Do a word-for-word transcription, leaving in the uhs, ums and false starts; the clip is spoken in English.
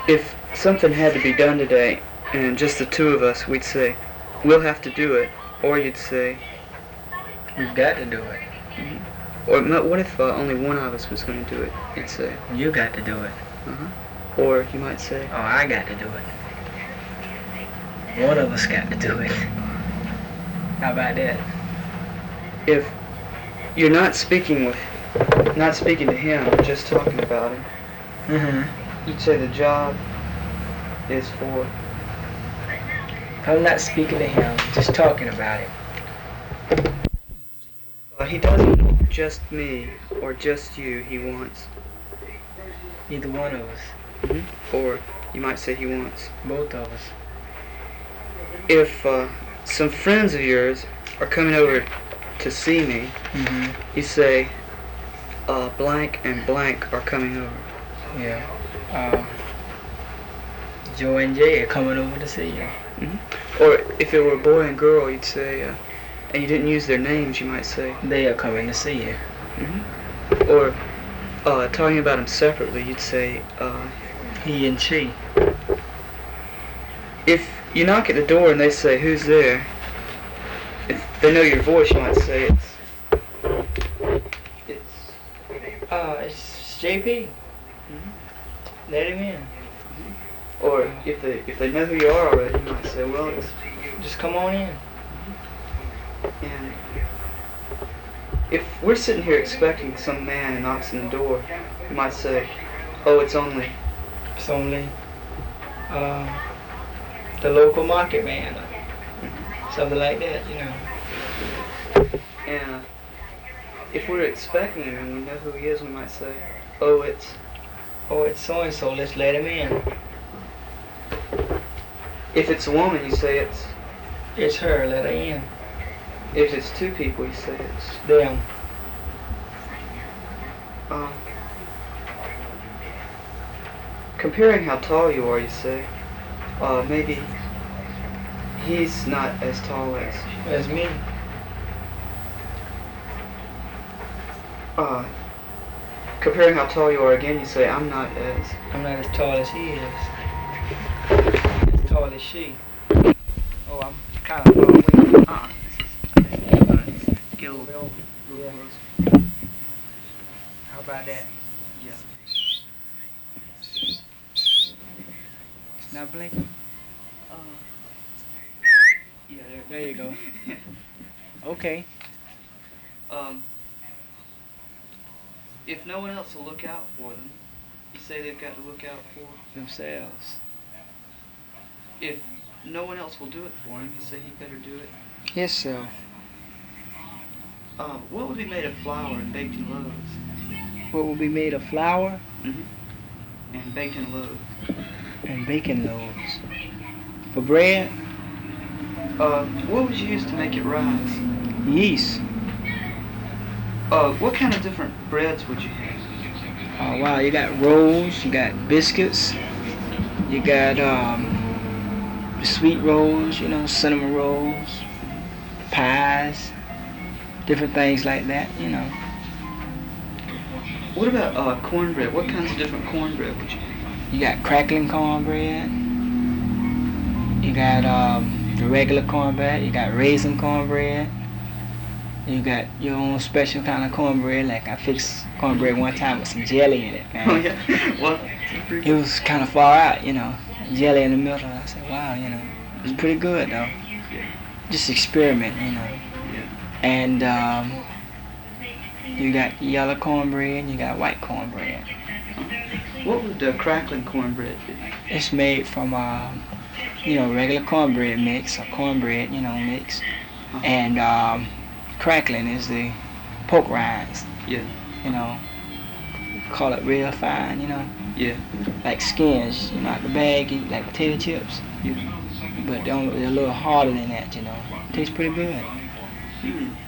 If something had to be done today, and just the two of us, we'd say, we'll have to do it. Or you'd say, we've got to do it. Mm-hmm. Or what if uh, only one of us was going to do it? You'd say, you got to do it. Uh-huh. Or you might say, oh, I got to do it. One of us got to do it. How about that? If you're not speaking with, not speaking to him, just talking about him, mm-hmm. you'd say the job is for. If I'm not speaking to him, just talking about it. Uh, he doesn't want just me or just you. He wants either one of us. Mm-hmm. Or you might say he wants both of us. If uh, some friends of yours are coming over to see me, mm-hmm. you say, uh, blank and blank are coming over. Yeah. Uh, Joe and Jay are coming over to see you. Mm-hmm. Or if it were a boy and girl, you'd say, uh, and you didn't use their names, you might say, they are coming to see you. Mm-hmm. Or uh, talking about them separately, you'd say, uh, he and she. If you knock at the door and they say, who's there? If they know your voice, you might say it's... It's... Uh, it's J P. Mm-hmm. Let him in. Mm-hmm. Or if they if they know who you are already, you might say, well, it's... just come on in. And if we're sitting here expecting some man who knocks on the door, you might say, oh, it's only... It's only... Uh... the local market man, mm-hmm. something like that, you know. And uh, if we're expecting him and we know who he is, we might say, oh, it's... Oh, it's so-and-so, let's let him in. If it's a woman, you say it's... It's her, let her in. If it's two people, you say it's... them. Um, comparing how tall you are, you say, uh, maybe he's not as tall as... As me. Uh, comparing how tall you are again, you say, I'm not as... I'm not as tall as he is. As tall as she. Oh, I'm kind of far away. Uh-uh. Get a little, little yeah. close. How about that? Yeah. It's not blinking? Uh, yeah, there, there you go. Okay. Um, if no one else will look out for them, you say they've got to look out for themselves. If no one else will do it for him, you say he better do it himself. Uh, what would be made of flour and baked in loaves? What would be made of flour? Mm-hmm. And baked in loaves. And bacon loaves. For bread? Uh, what would you use to make it rise? Yeast. Uh, what kind of different breads would you have? Oh wow, you got rolls, you got biscuits, you got um, sweet rolls, you know, cinnamon rolls, pies, different things like that, you know. What about uh, cornbread? What kinds of different cornbread would you have? You got crackling cornbread, you got um, the regular cornbread, you got raisin cornbread, you got your own special kind of cornbread. Like I fixed cornbread one time with some jelly in it, man. Oh yeah, well, it was kind of far out, you know, jelly in the middle. I said, wow, you know, it was pretty good though. Yeah. Just experiment, you know. Yeah. And um, you got yellow cornbread and you got white cornbread. What would the crackling cornbread be? It's made from, uh, you know, regular cornbread mix or cornbread, you know, mix. Uh-huh. And um, crackling is the pork rinds. Yeah. You know, call it real fine, you know. Yeah. Like skins, you know, like the bag, like potato chips. Yeah. But they're, only, they're a little harder than that, you know. Tastes pretty good. Mm.